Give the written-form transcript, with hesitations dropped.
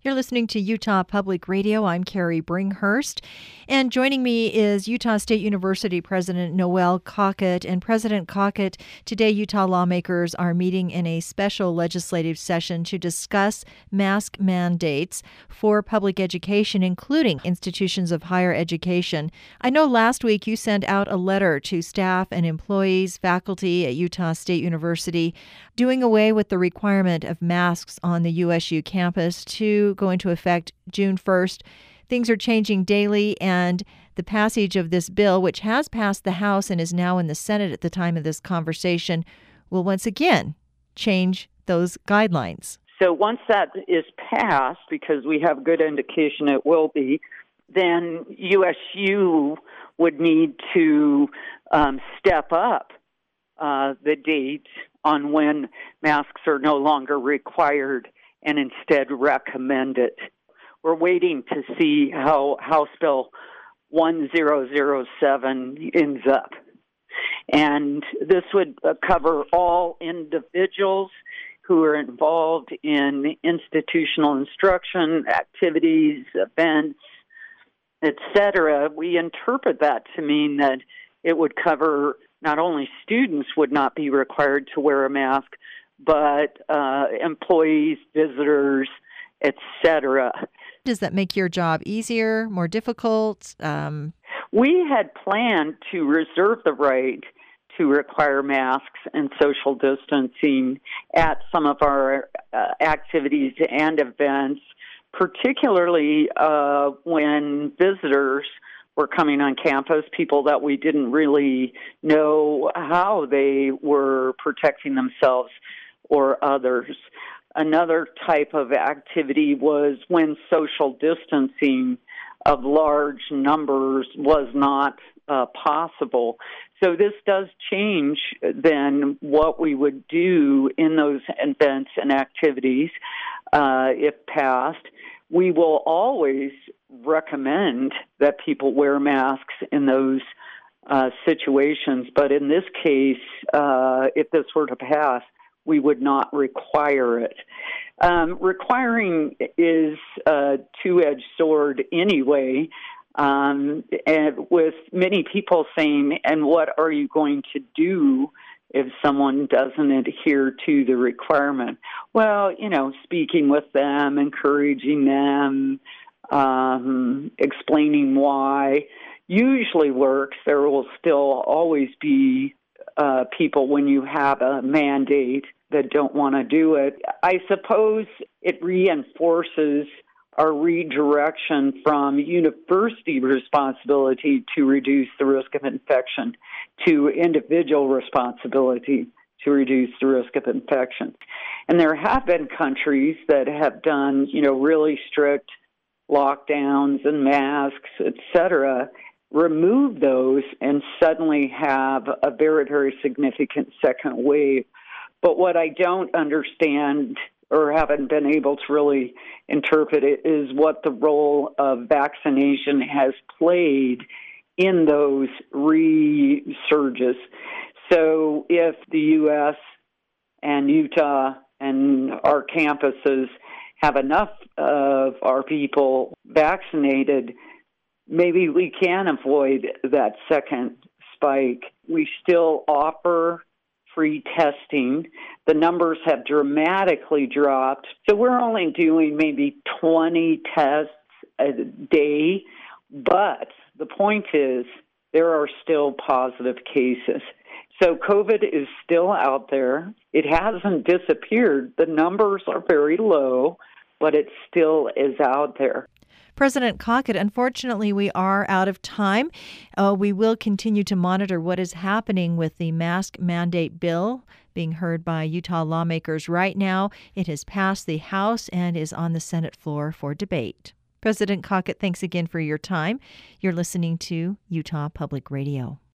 You're listening to Utah Public Radio. I'm Carrie Bringhurst. And joining me is Utah State University President Noel Cockett. And President Cockett, today Utah lawmakers are meeting in a special legislative session to discuss mask mandates for public education, including institutions of higher education. I know last week you sent out a letter to staff and employees, faculty at Utah State University, doing away with the requirement of masks on the USU campus to go into effect June 1st. Things are changing daily, and the passage of this bill, which has passed the House and is now in the Senate at the time of this conversation, will once again change those guidelines. So once that is passed, because we have good indication it will be, then USU would need to step up the date on when masks are no longer required and instead recommend it. We're waiting to see how House Bill 1007 ends up. And this would cover all individuals who are involved in institutional instruction, activities, events, etc. We interpret that to mean that it would cover not only students would not be required to wear a mask, but employees, visitors, etc. Does that make your job easier, more difficult? We had planned to reserve the right to require masks and social distancing at some of our activities and events, particularly when visitors were coming on campus, people that we didn't really know how they were protecting themselves or others. Another type of activity was when social distancing of large numbers was not possible. So this does change then what we would do in those events and activities if passed. We will always recommend that people wear masks in those situations, but in this case, if this were to pass, we would not require it. Requiring is a two-edged sword anyway, and with many people saying, and what are you going to do if someone doesn't adhere to the requirement? Well, speaking with them, encouraging them, explaining why usually works. There will still always be people when you have a mandate that don't want to do it. I suppose it reinforces our redirection from university responsibility to reduce the risk of infection to individual responsibility to reduce the risk of infection. And there have been countries that have done, really strict lockdowns and masks, etc., remove those and suddenly have a very, very significant second wave. But what I don't understand or haven't been able to really interpret it is what the role of vaccination has played in those resurges. So if the U.S. and Utah and our campuses have enough of our people vaccinated, maybe we can avoid that second spike. We still offer free testing. The numbers have dramatically dropped. So we're only doing maybe 20 tests a day, but the point is there are still positive cases. So COVID is still out there. It hasn't disappeared. The numbers are very low, but it still is out there. President Cockett, unfortunately, we are out of time. We will continue to monitor what is happening with the mask mandate bill being heard by Utah lawmakers right now. It has passed the House and is on the Senate floor for debate. President Cockett, thanks again for your time. You're listening to Utah Public Radio.